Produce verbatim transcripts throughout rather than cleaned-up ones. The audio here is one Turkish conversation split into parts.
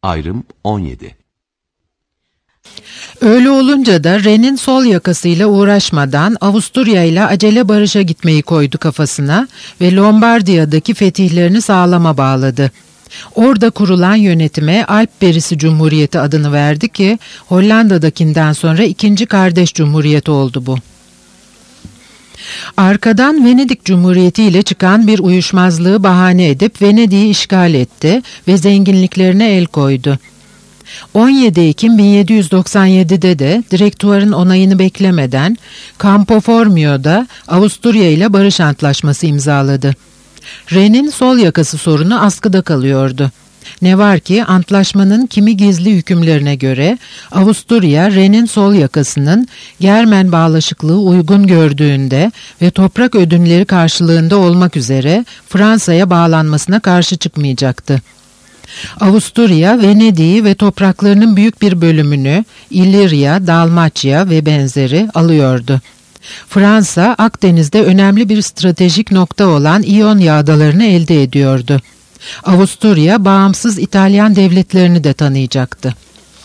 Ayrım on yedi. Öyle olunca da Ren'in sol yakasıyla uğraşmadan Avusturya ile acele barışa gitmeyi koydu kafasına ve Lombardiya'daki fetihlerini sağlama bağladı. Orada kurulan yönetime Alp Berisi Cumhuriyeti adını verdi ki Hollanda'dakinden sonra ikinci kardeş cumhuriyeti oldu bu. Arkadan Venedik Cumhuriyeti ile çıkan bir uyuşmazlığı bahane edip Venedik'i işgal etti ve zenginliklerine el koydu. on yedi Ekim bin yedi yüz doksan yedi'de de direktuvarın onayını beklemeden Campo Formio'da Avusturya ile barış antlaşması imzaladı. Ren'in sol yakası sorunu askıda kalıyordu. Ne var ki antlaşmanın kimi gizli hükümlerine göre Avusturya, Ren'in sol yakasının Germen bağlaşıklığı uygun gördüğünde ve toprak ödünleri karşılığında olmak üzere Fransa'ya bağlanmasına karşı çıkmayacaktı. Avusturya, Venedik'i ve topraklarının büyük bir bölümünü İlirya, Dalmaçya ve benzeri alıyordu. Fransa, Akdeniz'de önemli bir stratejik nokta olan İonya adalarını elde ediyordu. Avusturya, bağımsız İtalyan devletlerini de tanıyacaktı.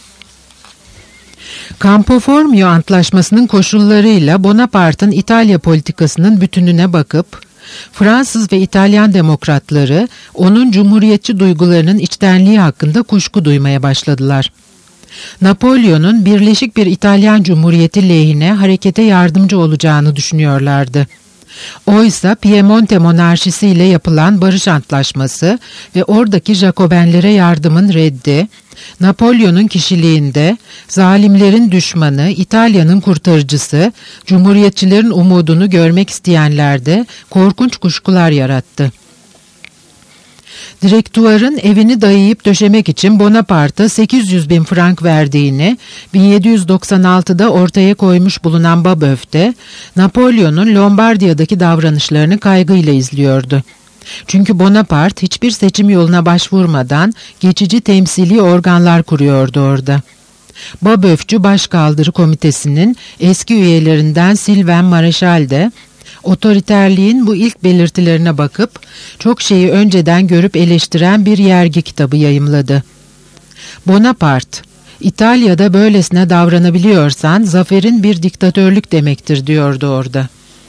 Campo Formio Antlaşması'nın koşullarıyla Bonaparte'ın İtalya politikasının bütününe bakıp, Fransız ve İtalyan demokratları onun cumhuriyetçi duygularının içtenliği hakkında kuşku duymaya başladılar. Napolyon'un birleşik bir İtalyan Cumhuriyeti lehine harekete yardımcı olacağını düşünüyorlardı. Oysa Piemonte monarşisi ile yapılan barış antlaşması ve oradaki Jacobenlere yardımın reddi, Napolyon'un kişiliğinde zalimlerin düşmanı, İtalya'nın kurtarıcısı, cumhuriyetçilerin umudunu görmek isteyenlerde korkunç kuşkular yarattı. Direktuvarın evini dayayıp döşemek için Bonaparte'a sekiz yüz bin frank verdiğini bin yedi yüz doksan altı'da ortaya koymuş bulunan Babeuf de Napolyon'un Lombardiya'daki davranışlarını kaygıyla izliyordu. Çünkü Bonaparte hiçbir seçim yoluna başvurmadan geçici temsili organlar kuruyordu orada. Babeufçu Başkaldırı Komitesi'nin eski üyelerinden Sylvain Maréchal de otoriterliğin bu ilk belirtilerine bakıp çok şeyi önceden görüp eleştiren bir yergi kitabı yayımladı. Bonaparte, İtalya'da böylesine davranabiliyorsan zaferin bir diktatörlük demektir diyordu orada.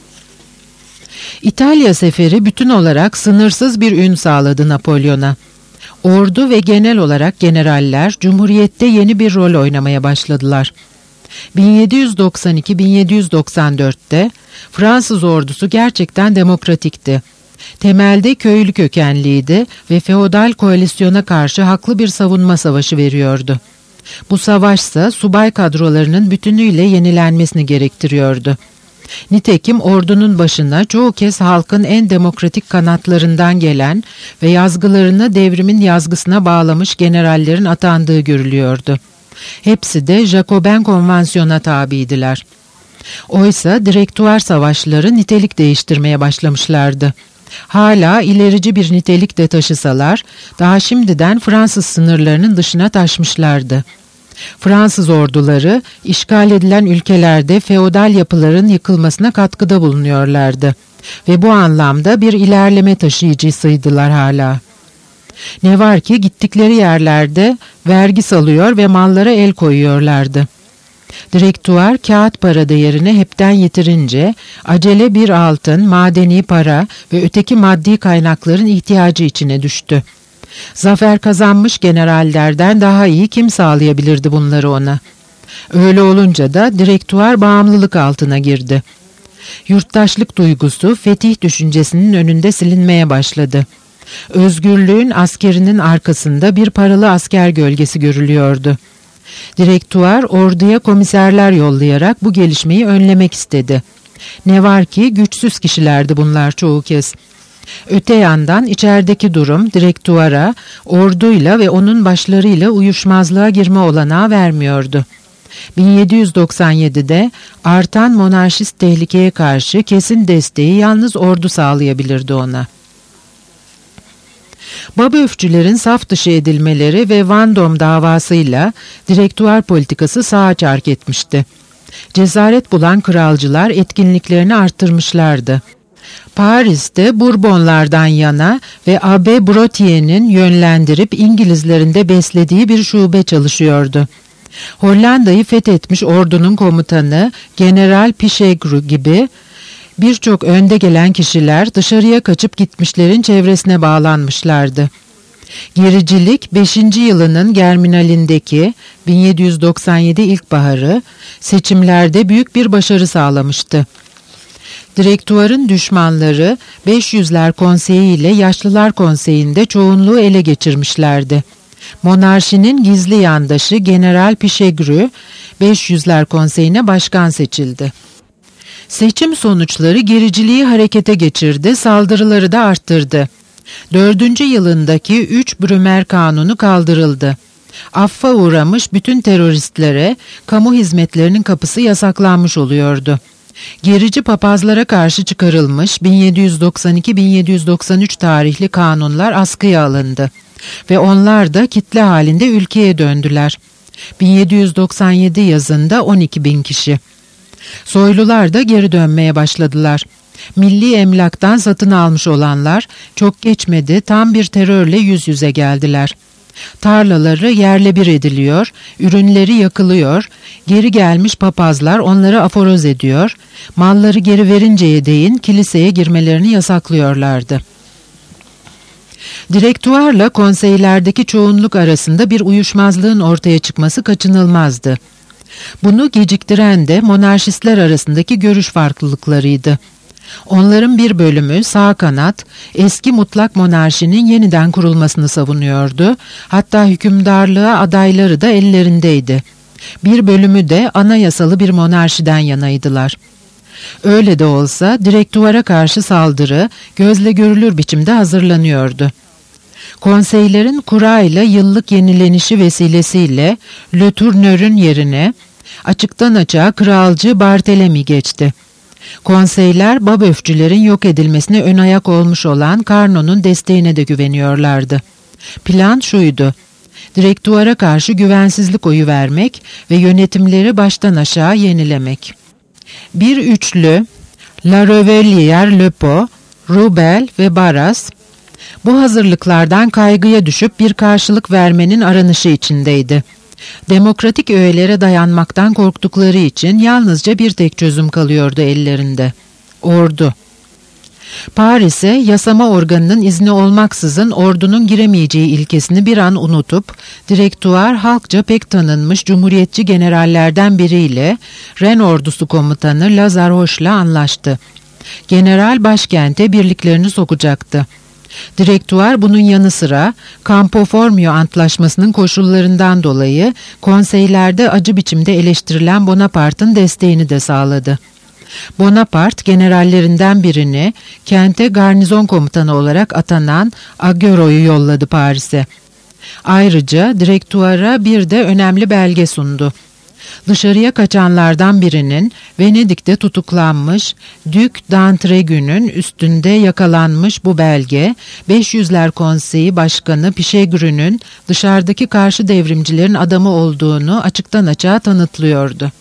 İtalya seferi bütün olarak sınırsız bir ün sağladı Napolyon'a. Ordu ve genel olarak generaller Cumhuriyet'te yeni bir rol oynamaya başladılar. bin yedi yüz doksan iki bin yedi yüz doksan dört'te Fransız ordusu gerçekten demokratikti. Temelde köylü kökenliydi ve feodal koalisyona karşı haklı bir savunma savaşı veriyordu. Bu savaşsa subay kadrolarının bütünüyle yenilenmesini gerektiriyordu. Nitekim ordunun başına çoğu kez halkın en demokratik kanatlarından gelen ve yazgılarını devrimin yazgısına bağlamış generallerin atandığı görülüyordu. Hepsi de Jacoben konvansiyona tabiydiler. Oysa direktuvar savaşları nitelik değiştirmeye başlamışlardı. Hala ilerici bir nitelik de taşısalar, daha şimdiden Fransız sınırlarının dışına taşmışlardı. Fransız orduları işgal edilen ülkelerde feodal yapıların yıkılmasına katkıda bulunuyorlardı ve bu anlamda bir ilerleme taşıyıcısıydılar hala. Ne var ki gittikleri yerlerde vergi salıyor ve mallara el koyuyorlardı. Direktuvar kağıt para değerini hepten yitirince acele bir altın, madeni para ve öteki maddi kaynakların ihtiyacı içine düştü. Zafer kazanmış generallerden daha iyi kim sağlayabilirdi bunları ona? Öyle olunca da direktuvar bağımlılık altına girdi. Yurttaşlık duygusu fetih düşüncesinin önünde silinmeye başladı. Özgürlüğün askerinin arkasında bir paralı asker gölgesi görülüyordu. Direktuvar orduya komiserler yollayarak bu gelişmeyi önlemek istedi. Ne var ki güçsüz kişilerdi bunlar çoğu kez. Öte yandan içerideki durum direktuvara, orduyla ve onun başlarıyla uyuşmazlığa girme olanağı vermiyordu. bin yedi yüz doksan yedi'de artan monarşist tehlikeye karşı kesin desteği yalnız ordu sağlayabilirdi ona. Babeufçülerin saf dışı edilmeleri ve Vendôme davasıyla direktuvar politikası sağa çark etmişti. Cesaret bulan kralcılar etkinliklerini arttırmışlardı. Paris'te Bourbonlardan yana ve Abbé Brothier'in yönlendirip İngilizlerin de beslediği bir şube çalışıyordu. Hollanda'yı fethetmiş ordunun komutanı General Pichegru gibi birçok önde gelen kişiler dışarıya kaçıp gitmişlerin çevresine bağlanmışlardı. Gericilik beşinci yılının germinalindeki bin yedi yüz doksan yedi ilkbaharı seçimlerde büyük bir başarı sağlamıştı. Direktuvarın düşmanları beş yüzler Konseyi ile Yaşlılar Konseyi'nde çoğunluğu ele geçirmişlerdi. Monarşinin gizli yandaşı General Pichegru beş yüzler Konseyi'ne başkan seçildi. Seçim sonuçları gericiliği harekete geçirdi, saldırıları da arttırdı. Dördüncü yılındaki üç Brümer Kanunu kaldırıldı. Affa uğramış bütün teröristlere kamu hizmetlerinin kapısı yasaklanmış oluyordu. Gerici papazlara karşı çıkarılmış bin yedi yüz doksan iki bin yedi yüz doksan üç tarihli kanunlar askıya alındı ve onlar da kitle halinde ülkeye döndüler. bin yedi yüz doksan yedi yazında on iki bin kişi. Soylular da geri dönmeye başladılar. Milli emlaktan satın almış olanlar çok geçmedi tam bir terörle yüz yüze geldiler. Tarlaları yerle bir ediliyor, ürünleri yakılıyor, geri gelmiş papazlar onları aforoz ediyor, malları geri verinceye değin kiliseye girmelerini yasaklıyorlardı. Direktuvarla konseylerdeki çoğunluk arasında bir uyuşmazlığın ortaya çıkması kaçınılmazdı. Bunu geciktiren de monarşistler arasındaki görüş farklılıklarıydı. Onların bir bölümü sağ kanat eski mutlak monarşinin yeniden kurulmasını savunuyordu. Hatta hükümdarlığa adayları da ellerindeydi. Bir bölümü de anayasalı bir monarşiden yanaydılar. Öyle de olsa direktuvara karşı saldırı gözle görülür biçimde hazırlanıyordu. Konseylerin kura ile yıllık yenilenişi vesilesiyle Le Tourneur'ün yerine açıktan açığa kralcı Barthélemy geçti. Konseyler Babeufçülerin yok edilmesine ön ayak olmuş olan Carnot'un desteğine de güveniyorlardı. Plan şuydu: direktuvara karşı güvensizlik oyu vermek ve yönetimleri baştan aşağı yenilemek. Bir üçlü, La Revelière, Lepo, Rubel ve Barras, bu hazırlıklardan kaygıya düşüp bir karşılık vermenin aranışı içindeydi. Demokratik öğelere dayanmaktan korktukları için yalnızca bir tek çözüm kalıyordu ellerinde: ordu. Paris'e yasama organının izni olmaksızın ordunun giremeyeceği ilkesini bir an unutup, direktuvar halkça pek tanınmış cumhuriyetçi generallerden biriyle Ren ordusu komutanı Lazar Hoche'la anlaştı. General başkente birliklerini sokacaktı. Direktuvar bunun yanı sıra Campo Formio Antlaşması'nın koşullarından dolayı konseylerde acı biçimde eleştirilen Bonaparte'ın desteğini de sağladı. Bonaparte generallerinden birini kente garnizon komutanı olarak atanan Augereau'yu yolladı Paris'e. Ayrıca direktuvara bir de önemli belge sundu. Dışarıya kaçanlardan birinin Venedik'te tutuklanmış Duc d'Entraigue'nün üstünde yakalanmış bu belge, beş yüzler Konseyi Başkanı Pichegru'nun dışarıdaki karşı devrimcilerin adamı olduğunu açıktan açığa tanıtlıyordu.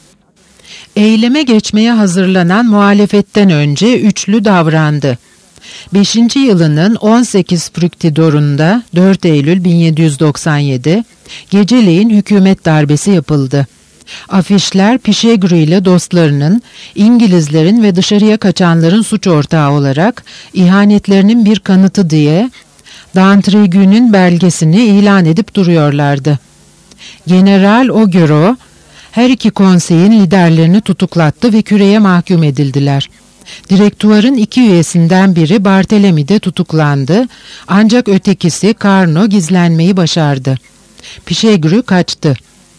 Eyleme geçmeye hazırlanan muhalefetten önce üçlü davrandı. beşinci yılının on sekiz Fructidor'unda dört Eylül bin yedi yüz doksan yedi geceleyin hükümet darbesi yapıldı. Afişler Pichegru ile dostlarının, İngilizlerin ve dışarıya kaçanların suç ortağı olarak ihanetlerinin bir kanıtı diye d'Entraigue'nin belgesini ilan edip duruyorlardı. General Augereau her iki konseyin liderlerini tutuklattı ve küreye mahkum edildiler. Direktuvarın iki üyesinden biri Barthélemy de tutuklandı, ancak ötekisi Carnot gizlenmeyi başardı. Pichegru kaçtı.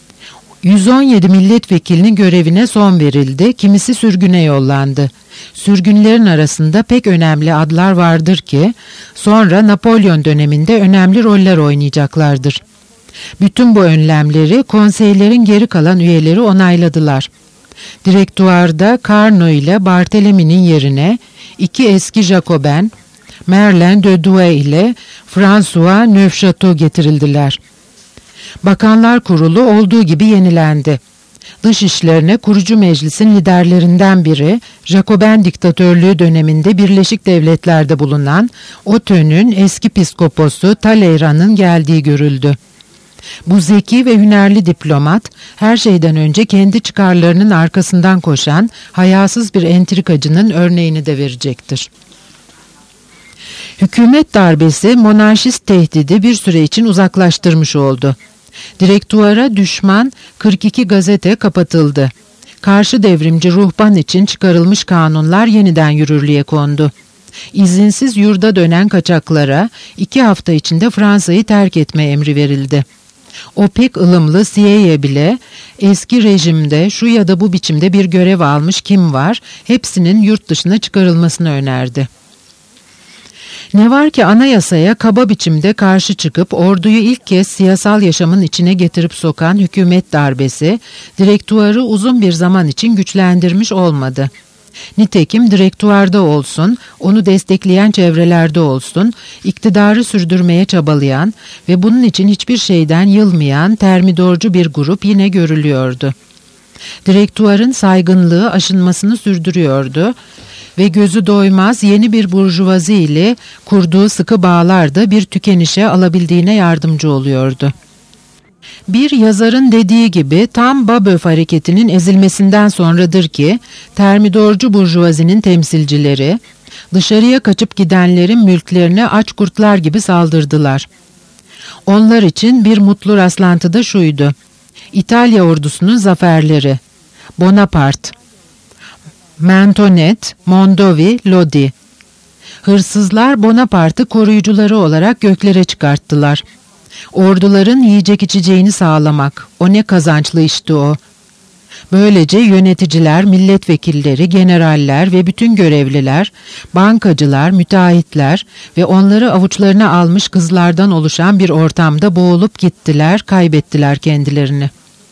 yüz on yedi milletvekilinin görevine son verildi, kimisi sürgüne yollandı. Sürgünlerin arasında pek önemli adlar vardır ki, sonra Napolyon döneminde önemli roller oynayacaklardır. Bütün bu önlemleri konseylerin geri kalan üyeleri onayladılar. Direktuvarda Carnot ile Barthélemy'nin yerine iki eski Jacoben, Merlin de Douai ile François Neufchâteau getirildiler. Bakanlar Kurulu olduğu gibi yenilendi. Dış işlerine kurucu meclisin liderlerinden biri, Jacoben diktatörlüğü döneminde Birleşik Devletler'de bulunan Auteux'un eski piskoposu Talleyrand'ın geldiği görüldü. Bu zeki ve hünerli diplomat, her şeyden önce kendi çıkarlarının arkasından koşan hayasız bir entrikacının örneğini de verecektir. Hükümet darbesi monarşist tehdidi bir süre için uzaklaştırmış oldu. Direktuara düşman kırk iki gazete kapatıldı. Karşı devrimci ruhban için çıkarılmış kanunlar yeniden yürürlüğe kondu. İzinsiz yurda dönen kaçaklara iki hafta içinde Fransa'yı terk etme emri verildi. O pek ılımlı Siey'e bile eski rejimde şu ya da bu biçimde bir görev almış kim var, hepsinin yurt dışına çıkarılmasını önerdi. Ne var ki anayasaya kaba biçimde karşı çıkıp orduyu ilk kez siyasal yaşamın içine getirip sokan hükümet darbesi, direktuarı uzun bir zaman için güçlendirmiş olmadı. Nitekim direktuarda olsun, onu destekleyen çevrelerde olsun, iktidarı sürdürmeye çabalayan ve bunun için hiçbir şeyden yılmayan termidorcu bir grup yine görülüyordu. Direktuarın saygınlığı aşınmasını sürdürüyordu ve gözü doymaz yeni bir burjuvazi ile kurduğu sıkı bağlar da bir tükenişe alabildiğine yardımcı oluyordu. Bir yazarın dediği gibi tam Babeuf hareketinin ezilmesinden sonradır ki termidorcu burjuvazinin temsilcileri dışarıya kaçıp gidenlerin mülklerine aç kurtlar gibi saldırdılar. Onlar için bir mutlu rastlantı da şuydu: İtalya ordusunun zaferleri. Bonaparte, Mantonet, Mondovi, Lodi. Hırsızlar Bonaparte'ı koruyucuları olarak göklere çıkarttılar. Orduların yiyecek içeceğini sağlamak, o ne kazançlı işti o. Böylece yöneticiler, milletvekilleri, generaller ve bütün görevliler, bankacılar, müteahhitler ve onları avuçlarına almış kızlardan oluşan bir ortamda boğulup gittiler, kaybettiler kendilerini.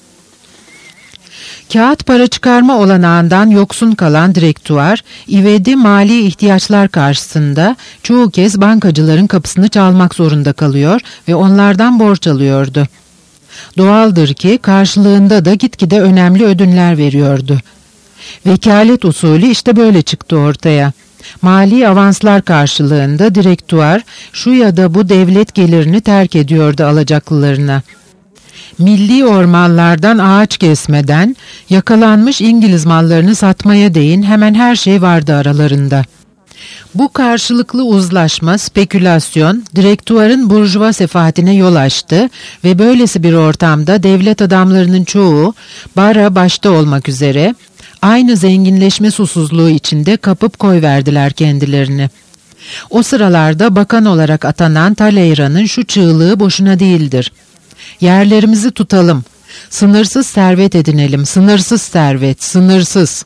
Kağıt para çıkarma olanağından yoksun kalan direktuar, ivedi mali ihtiyaçlar karşısında çoğu kez bankacıların kapısını çalmak zorunda kalıyor ve onlardan borç alıyordu. Doğaldır ki karşılığında da gitgide önemli ödünler veriyordu. Vekalet usulü işte böyle çıktı ortaya. Mali avanslar karşılığında direktuar şu ya da bu devlet gelirini terk ediyordu alacaklılarına. Milli ormanlardan ağaç kesmeden yakalanmış İngiliz mallarını satmaya değin hemen her şey vardı aralarında. Bu karşılıklı uzlaşma, spekülasyon, direktuarın burjuva sefahatine yol açtı ve böylesi bir ortamda devlet adamlarının çoğu, bara başta olmak üzere, aynı zenginleşme susuzluğu içinde kapıp koyverdiler kendilerini. O sıralarda bakan olarak atanan Talleyrand'ın şu çığlığı boşuna değildir: Yerlerimizi tutalım, sınırsız servet edinelim, sınırsız servet, sınırsız.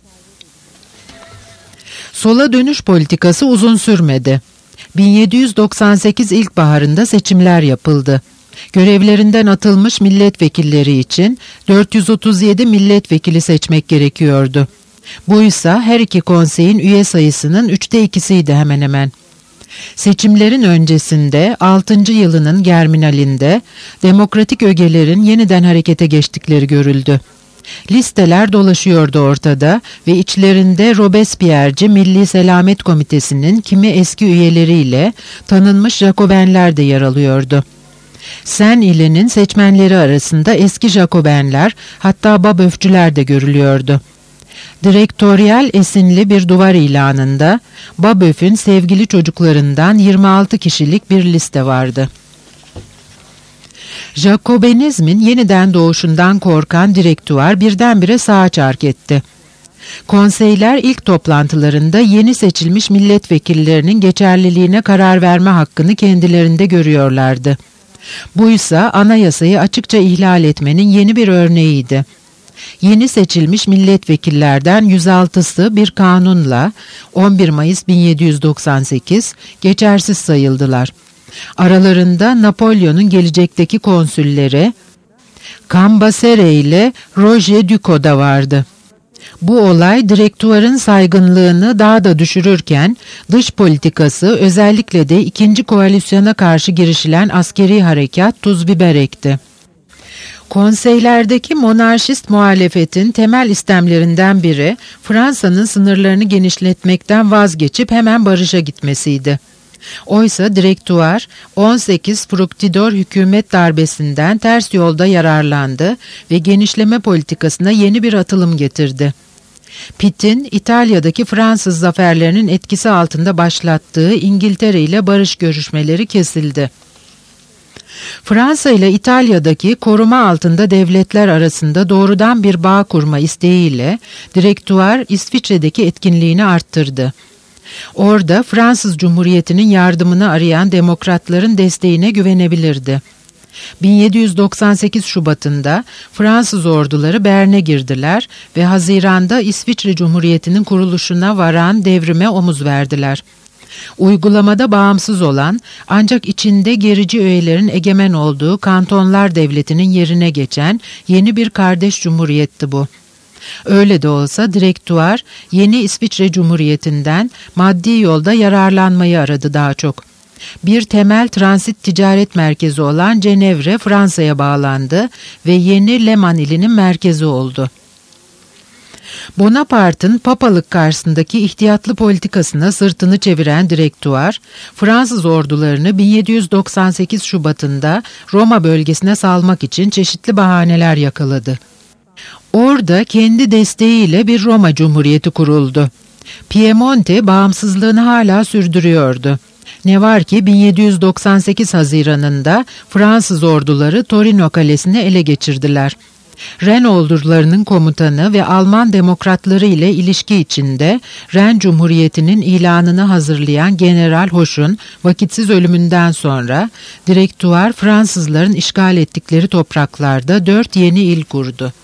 Sola dönüş politikası uzun sürmedi. bin yedi yüz doksan sekiz ilkbaharında seçimler yapıldı. Görevlerinden atılmış milletvekilleri için dört yüz otuz yedi milletvekili seçmek gerekiyordu. Buysa her iki konseyin üye sayısının üçte ikisiydi hemen hemen. Seçimlerin öncesinde altıncı yılının germinalinde demokratik ögelerin yeniden harekete geçtikleri görüldü. Listeler dolaşıyordu ortada ve içlerinde Robespierre'ci Milli Selamet Komitesi'nin kimi eski üyeleriyle tanınmış Jacobenler de yer alıyordu. Seine-Ille'nin seçmenleri arasında eski Jacobenler, hatta Babeuf'cüler de görülüyordu. Direktoryal esinli bir duvar ilanında Babeuf'ün sevgili çocuklarından yirmi altı kişilik bir liste vardı. Jacobenizmin yeniden doğuşundan korkan direktuar birdenbire sağa çark etti. Konseyler ilk toplantılarında yeni seçilmiş milletvekillerinin geçerliliğine karar verme hakkını kendilerinde görüyorlardı. Buysa anayasayı açıkça ihlal etmenin yeni bir örneğiydi. Yeni seçilmiş milletvekillerden yüz altısı bir kanunla on bir Mayıs bin yedi yüz doksan sekiz geçersiz sayıldılar. Aralarında Napolyon'un gelecekteki konsülleri Cambacérès ile Roger Ducos da vardı. Bu olay direktuarın saygınlığını daha da düşürürken dış politikası, özellikle de ikinci koalisyona karşı girişilen askeri harekat tuz biber ekti. Konseylerdeki monarşist muhalefetin temel istemlerinden biri Fransa'nın sınırlarını genişletmekten vazgeçip hemen barışa gitmesiydi. Oysa Direktuar on sekiz Fruktidor hükümet darbesinden ters yolda yararlandı ve genişleme politikasına yeni bir atılım getirdi. Pitt'in İtalya'daki Fransız zaferlerinin etkisi altında başlattığı İngiltere ile barış görüşmeleri kesildi. Fransa ile İtalya'daki koruma altında devletler arasında doğrudan bir bağ kurma isteğiyle Direktuar İsviçre'deki etkinliğini arttırdı. Orada Fransız Cumhuriyeti'nin yardımını arayan demokratların desteğine güvenebilirdi. bin yedi yüz doksan sekiz Şubat'ında Fransız orduları Bern'e girdiler ve Haziran'da İsviçre Cumhuriyeti'nin kuruluşuna varan devrime omuz verdiler. Uygulamada bağımsız olan ancak içinde gerici öğelerin egemen olduğu kantonlar devletinin yerine geçen yeni bir kardeş cumhuriyetti bu. Öyle de olsa Direktuar yeni İsviçre Cumhuriyeti'nden maddi yolda yararlanmayı aradı daha çok. Bir temel transit ticaret merkezi olan Cenevre Fransa'ya bağlandı ve yeni Leman ilinin merkezi oldu. Bonaparte'ın papalık karşısındaki ihtiyatlı politikasına sırtını çeviren Direktuar, Fransız ordularını bin yedi yüz doksan sekiz Şubat'ında Roma bölgesine salmak için çeşitli bahaneler yakaladı. Orada kendi desteğiyle bir Roma Cumhuriyeti kuruldu. Piemonte bağımsızlığını hala sürdürüyordu. Ne var ki bin yedi yüz doksan sekiz Haziran'ında Fransız orduları Torino kalesini ele geçirdiler. Ren ordularının komutanı ve Alman demokratları ile ilişki içinde Ren Cumhuriyeti'nin ilanını hazırlayan General Hoche'un vakitsiz ölümünden sonra Direktuar Fransızların işgal ettikleri topraklarda dört yeni il kurdu.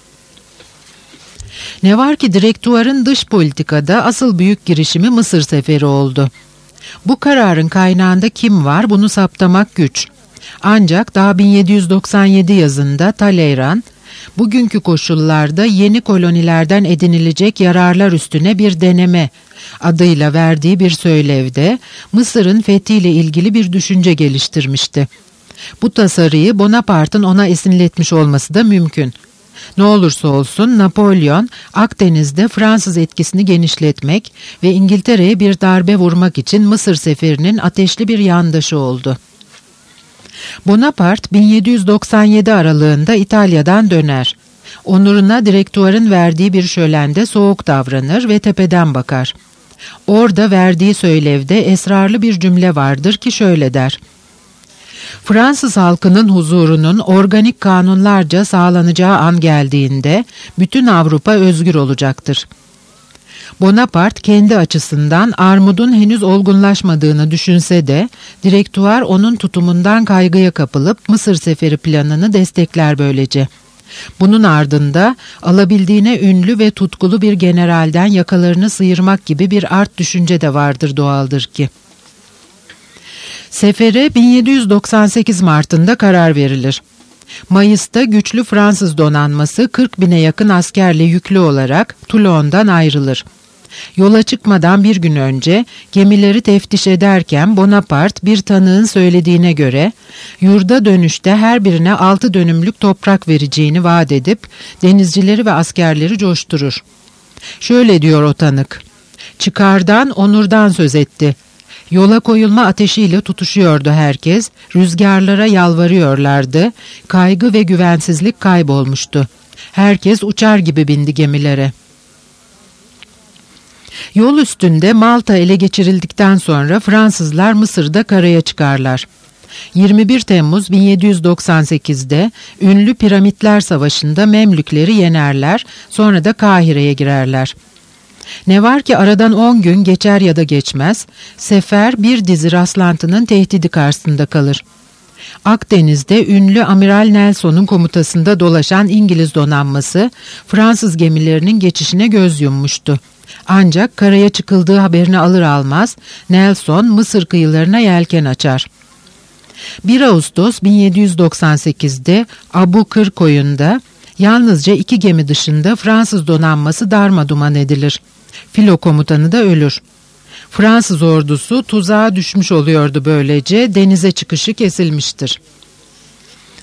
Ne var ki Direktuar'ın dış politikada asıl büyük girişimi Mısır seferi oldu. Bu kararın kaynağında kim var bunu saptamak güç. Ancak daha bin yedi yüz doksan yedi yazında Talleyrand, bugünkü koşullarda yeni kolonilerden edinilecek yararlar üstüne bir deneme adıyla verdiği bir söylevde Mısır'ın fethiyle ilgili bir düşünce geliştirmişti. Bu tasarıyı Bonaparte'ın ona esinletmiş olması da mümkün. Ne olursa olsun Napolyon Akdeniz'de Fransız etkisini genişletmek ve İngiltere'ye bir darbe vurmak için Mısır seferinin ateşli bir yandaşı oldu. Bonaparte bin yedi yüz doksan yedi aralığında İtalya'dan döner. Onuruna Direktuar'ın verdiği bir şölende soğuk davranır ve tepeden bakar. Orada verdiği söylevde esrarlı bir cümle vardır ki şöyle der: Fransız halkının huzurunun organik kanunlarca sağlanacağı an geldiğinde bütün Avrupa özgür olacaktır. Bonaparte kendi açısından armudun henüz olgunlaşmadığını düşünse de Direktuar onun tutumundan kaygıya kapılıp Mısır seferi planını destekler böylece. Bunun ardında alabildiğine ünlü ve tutkulu bir generalden yakalarını sıyırmak gibi bir art düşünce de vardır doğaldır ki. Sefere bin yedi yüz doksan sekiz Mart'ında karar verilir. Mayıs'ta güçlü Fransız donanması kırk bine yakın askerle yüklü olarak Toulon'dan ayrılır. Yola çıkmadan bir gün önce gemileri teftiş ederken Bonaparte bir tanığın söylediğine göre yurda dönüşte her birine altı dönümlük toprak vereceğini vaat edip denizcileri ve askerleri coşturur. Şöyle diyor o tanık: "Çıkardan, onurdan söz etti. Yola koyulma ateşiyle tutuşuyordu herkes, rüzgarlara yalvarıyorlardı, kaygı ve güvensizlik kaybolmuştu. Herkes uçar gibi bindi gemilere." Yol üstünde Malta ele geçirildikten sonra Fransızlar Mısır'da karaya çıkarlar. yirmi bir Temmuz bin yedi yüz doksan sekiz'de ünlü Piramitler Savaşı'nda Memlükleri yenerler, sonra da Kahire'ye girerler. Ne var ki aradan on gün geçer ya da geçmez, sefer bir dizi rastlantının tehdidi karşısında kalır. Akdeniz'de ünlü Amiral Nelson'un komutasında dolaşan İngiliz donanması Fransız gemilerinin geçişine göz yummuştu. Ancak karaya çıkıldığı haberini alır almaz Nelson Mısır kıyılarına yelken açar. bir Ağustos bin yedi yüz doksan sekiz'de Abu Kır koyunda yalnızca iki gemi dışında Fransız donanması darmaduman edilir. Filo komutanı da ölür. Fransız ordusu tuzağa düşmüş oluyordu böylece, denize çıkışı kesilmiştir.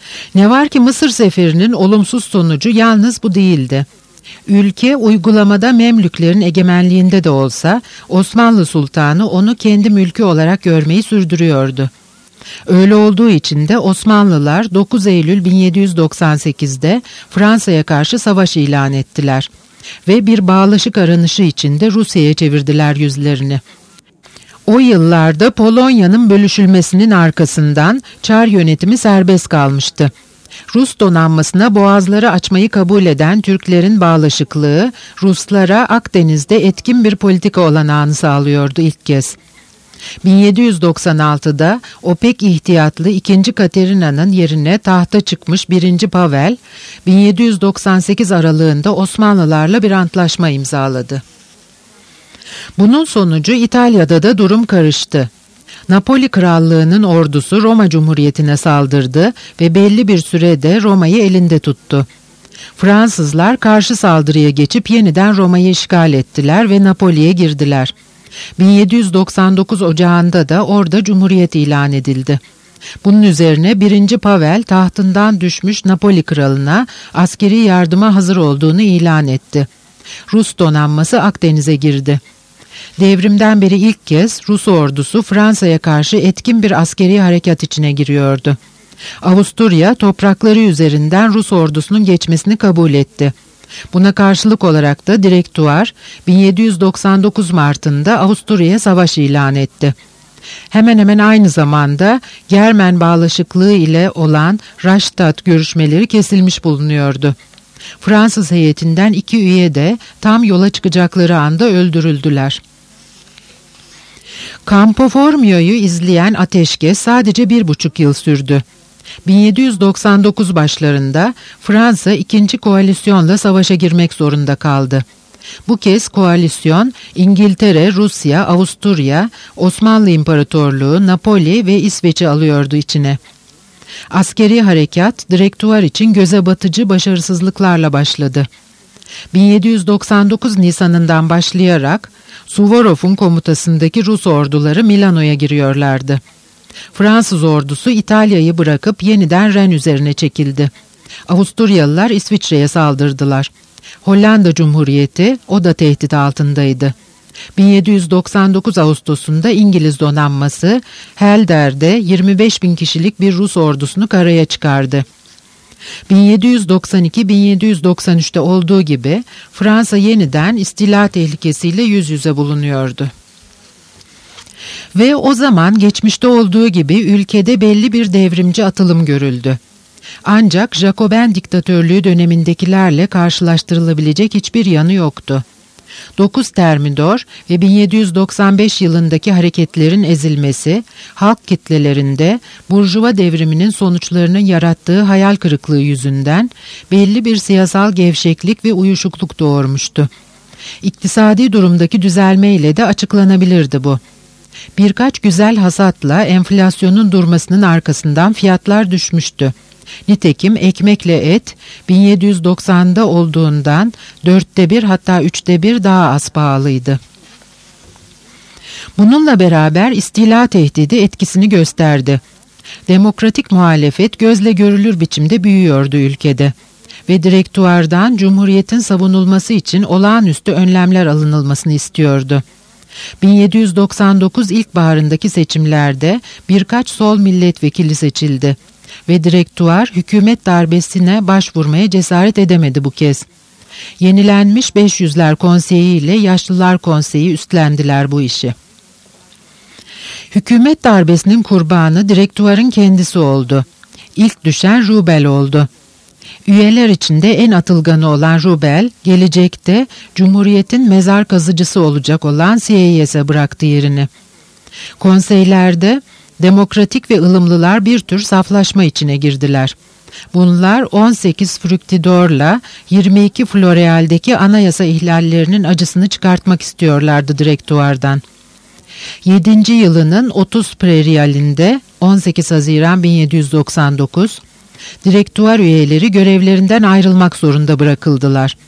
Ne var ki Mısır seferinin olumsuz sonucu yalnız bu değildi. Ülke uygulamada Memlüklerin egemenliğinde de olsa Osmanlı Sultanı onu kendi mülkü olarak görmeyi sürdürüyordu. Öyle olduğu için de Osmanlılar dokuz Eylül bin yedi yüz doksan sekiz'de Fransa'ya karşı savaş ilan ettiler ve bir bağlaşık aranışı içinde Rusya'ya çevirdiler yüzlerini. O yıllarda Polonya'nın bölüşülmesinin arkasından Çar yönetimi serbest kalmıştı. Rus donanmasına boğazları açmayı kabul eden Türklerin bağlaşıklığı, Ruslara Akdeniz'de etkin bir politika olanağını sağlıyordu ilk kez. bin yedi yüz doksan altı'da o pek ihtiyatlı ikinci Katerina'nın yerine tahta çıkmış birinci Pavel, bin yedi yüz doksan sekiz aralığında Osmanlılarla bir antlaşma imzaladı. Bunun sonucu İtalya'da da durum karıştı. Napoli Krallığı'nın ordusu Roma Cumhuriyeti'ne saldırdı ve belli bir sürede Roma'yı elinde tuttu. Fransızlar karşı saldırıya geçip yeniden Roma'yı işgal ettiler ve Napoli'ye girdiler. bin yedi yüz doksan dokuz Ocağı'nda da orada Cumhuriyet ilan edildi. Bunun üzerine birinci Pavel tahtından düşmüş Napoli kralına askeri yardıma hazır olduğunu ilan etti. Rus donanması Akdeniz'e girdi. Devrimden beri ilk kez Rus ordusu Fransa'ya karşı etkin bir askeri harekat içine giriyordu. Avusturya toprakları üzerinden Rus ordusunun geçmesini kabul etti. Buna karşılık olarak da Direktuar bin yedi yüz doksan dokuz Mart'ında Avusturya'ya savaş ilan etti. Hemen hemen aynı zamanda Germen bağlaşıklığı ile olan Rastatt görüşmeleri kesilmiş bulunuyordu. Fransız heyetinden iki üye de tam yola çıkacakları anda öldürüldüler. Campo Formio'yu izleyen ateşkes sadece bir buçuk yıl sürdü. bin yedi yüz doksan dokuz başlarında Fransa ikinci koalisyonla savaşa girmek zorunda kaldı. Bu kez koalisyon İngiltere, Rusya, Avusturya, Osmanlı İmparatorluğu, Napoli ve İsveç'i alıyordu içine. Askeri harekat Direktuar için göze batıcı başarısızlıklarla başladı. bin yedi yüz doksan dokuz Nisan'ından başlayarak Suvorov'un komutasındaki Rus orduları Milano'ya giriyorlardı. Fransız ordusu İtalya'yı bırakıp yeniden Ren üzerine çekildi. Avusturyalılar İsviçre'ye saldırdılar. Hollanda Cumhuriyeti o da tehdit altındaydı. bin yedi yüz doksan dokuz Ağustos'unda İngiliz donanması Helder'de yirmi beş bin kişilik bir Rus ordusunu karaya çıkardı. bin yedi yüz doksan iki bin yedi yüz doksan üç'te olduğu gibi Fransa yeniden istila tehlikesiyle yüz yüze bulunuyordu. Ve o zaman geçmişte olduğu gibi ülkede belli bir devrimci atılım görüldü. Ancak Jacoben diktatörlüğü dönemindekilerle karşılaştırılabilecek hiçbir yanı yoktu. dokuz Thermidor ve bin yedi yüz doksan beş yılındaki hareketlerin ezilmesi, halk kitlelerinde Burjuva devriminin sonuçlarının yarattığı hayal kırıklığı yüzünden belli bir siyasal gevşeklik ve uyuşukluk doğurmuştu. İktisadi durumdaki düzelmeyle de açıklanabilirdi bu. Birkaç güzel hasatla enflasyonun durmasının arkasından fiyatlar düşmüştü. Nitekim ekmekle et bin yedi yüz doksan'da olduğundan dörtte bir hatta üçte bir daha az pahalıydı. Bununla beraber istila tehdidi etkisini gösterdi. Demokratik muhalefet gözle görülür biçimde büyüyordu ülkede ve Direktuar'dan Cumhuriyet'in savunulması için olağanüstü önlemler alınılmasını istiyordu. bin yedi yüz doksan dokuz ilkbaharındaki seçimlerde birkaç sol milletvekili seçildi ve Direktuar hükümet darbesine başvurmaya cesaret edemedi bu kez. Yenilenmiş beş yüzler Konseyi ile Yaşlılar Konseyi üstlendiler bu işi. Hükümet darbesinin kurbanı Direktuar'ın kendisi oldu. İlk düşen Rubel oldu. Üyeler içinde en atılganı olan Rubel, gelecekte Cumhuriyet'in mezar kazıcısı olacak olan C I S'e bıraktı yerini. Konseylerde demokratik ve ılımlılar bir tür saflaşma içine girdiler. Bunlar on sekiz Fruktidor'la yirmi iki Floreal'deki anayasa ihlallerinin acısını çıkartmak istiyorlardı Direktuar'dan. yedinci yılının otuz Prairial'inde on sekiz Haziran bin yedi yüz doksan dokuz Direktuar üyeleri görevlerinden ayrılmak zorunda bırakıldılar.